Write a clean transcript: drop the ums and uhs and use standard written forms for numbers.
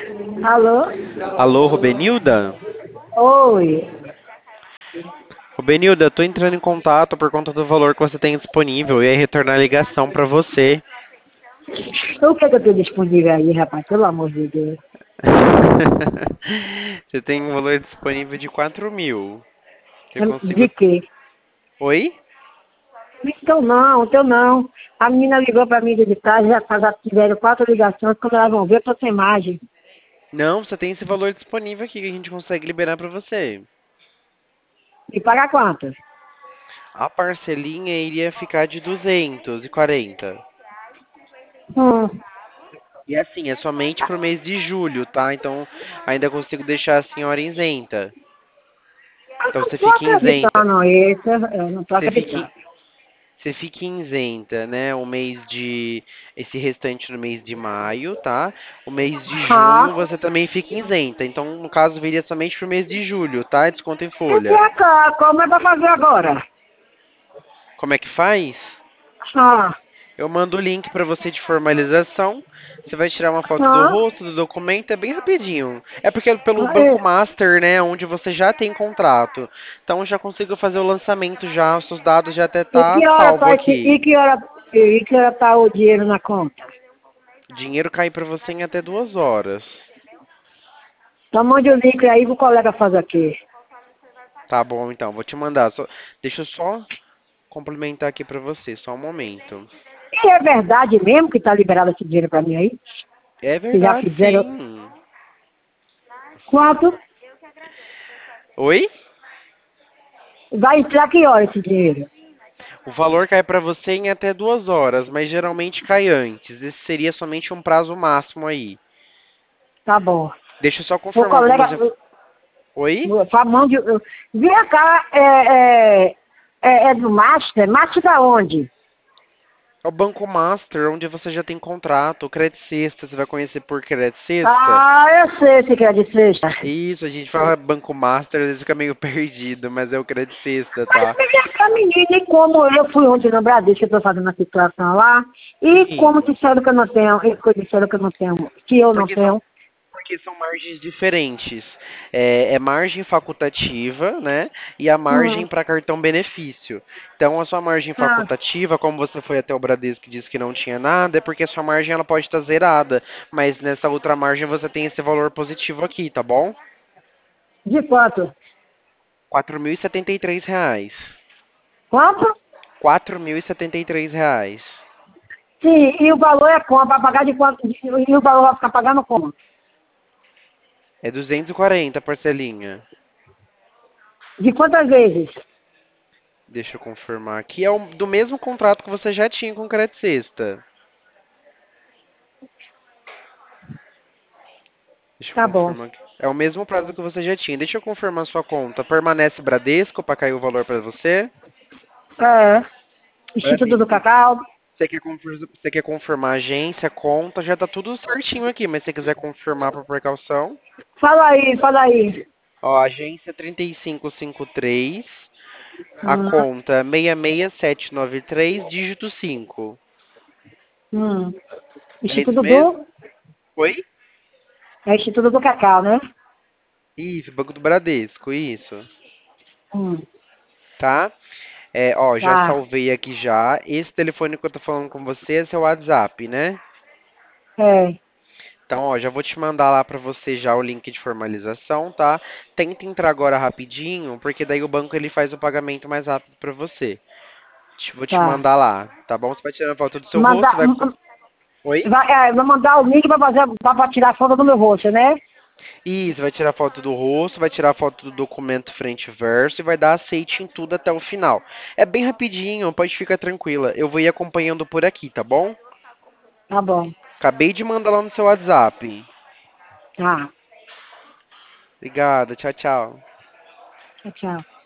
Alô? Alô, Rubenilda? Oi. Rubenilda, eu tô entrando em contato por conta do valor que você tem disponível e aí retornar a ligação pra você. O que é que eu tenho disponível aí, rapaz? Pelo amor de Deus. Você tem um valor disponível de 4.000. Eu De consigo. quê? Oi? Então não. A menina ligou pra mim de tarde, já tiveram 4 ligações, quando elas vão ver, eu tô sem imagem. Não, você tem esse valor disponível aqui que a gente consegue liberar pra você. E pagar quanto? A parcelinha iria ficar de 240. Hum. E assim, é somente pro mês de julho, tá? Então ainda consigo deixar a senhora isenta. Eu Então não você tô fica isenta. acreditando nisso, eu não tô Você fica, acreditando. Você fica isenta, né? Esse restante no mês de maio, tá? O mês de Ah, junho você também fica isenta. Então, no caso, viria somente pro mês de julho, tá? Desconto em e folha. cá, como é pra fazer agora? Como é que faz? Ah, Eu mando o link pra você de formalização. Você vai tirar uma foto do ah, rosto, do documento, é bem rapidinho. É porque é pelo Banco é. Master, né, onde você já tem contrato. Então eu já consigo fazer o lançamento já, os seus dados já até E tá que hora salvo tá esse, aqui. e que hora tá o dinheiro na conta? O dinheiro cai pra você em até 2 horas. Então mande o link aí pro colega fazer aqui. Tá bom, então, vou te mandar. Deixa eu só complementar aqui pra você, só um momento. E é verdade mesmo que tá liberado esse dinheiro pra mim aí? É Que já verdade, fizeram. sim. Quanto? Oi? Vai entrar que hora esse dinheiro? O valor cai pra você em até 2 horas, mas geralmente cai antes. Esse seria somente um prazo máximo aí. Tá bom. Deixa eu só O confirmar colega. algumas. Oi? Mande. Vem cá, é do Master? Master da onde? É o Banco Master, onde você já tem contrato. O Credit Sexta, você vai conhecer por Credit Sexta? Ah, eu sei se quer de sexta. Isso, a gente fala Banco Master, às vezes fica meio perdido, mas é o Credit Sexta, Mas tá? vem cá, menina, e como eu fui ontem no Bradesco, eu tô fazendo a situação lá, e como Sim. disseram que eu não tenho, e que disseram que eu não tenho, que eu não Porque são tenho. Porque são margens diferentes. É margem facultativa, né? E a Hum. margem para cartão benefício. Então, a sua margem Ah, facultativa, como você foi até o Bradesco e disse que não tinha nada, é porque a sua margem ela pode estar zerada. Mas nessa outra margem você tem esse valor positivo aqui, tá bom? de quanto? R$ 4.073. Quanto? R$ 4.073. Sim, e o valor é como? Para pagar de quanto? E o valor vai ficar pagando como? É 240 parcelinha. De quantas vezes? Deixa eu confirmar aqui. É do mesmo contrato que você já tinha com o Credit Sexta. Deixa eu Tá bom. confirmar aqui. É o mesmo prazo que você já tinha. Deixa eu confirmar sua conta. Permanece Bradesco para cair o valor para você? É, Instituto do Bradesco. Cacau. Você quer confirmar a agência, conta, já tá tudo certinho aqui, mas se você quiser confirmar por precaução, Fala aí, fala aí. ó, agência 3553, a Hum, conta 66793, dígito 5. hum. É isso Instituto mesmo? do. Oi? É Instituto do Cacau, né? Isso, Banco do Bradesco, isso. Hum, Tá? Ó, já tá. salvei aqui já. Esse telefone que eu tô falando com você é seu WhatsApp, né? É, Então, ó, já vou te mandar lá pra você já o link de formalização, tá? Tenta entrar agora rapidinho, porque daí o banco ele faz o pagamento mais rápido pra você. Vou te tá. mandar lá, tá bom? Você vai tirar a foto do seu rosto, Mandar, vai. Oi? vou mandar o link pra fazer, pra tirar foto do meu rosto, né? Isso, vai tirar a foto do rosto, vai tirar a foto do documento frente e verso e vai dar aceite em tudo até o final. É bem rapidinho, pode ficar tranquila. Eu vou ir acompanhando por aqui, tá bom? Tá bom. Acabei de mandar lá no seu WhatsApp. Tá. Obrigado, tchau, tchau. Tchau, tchau.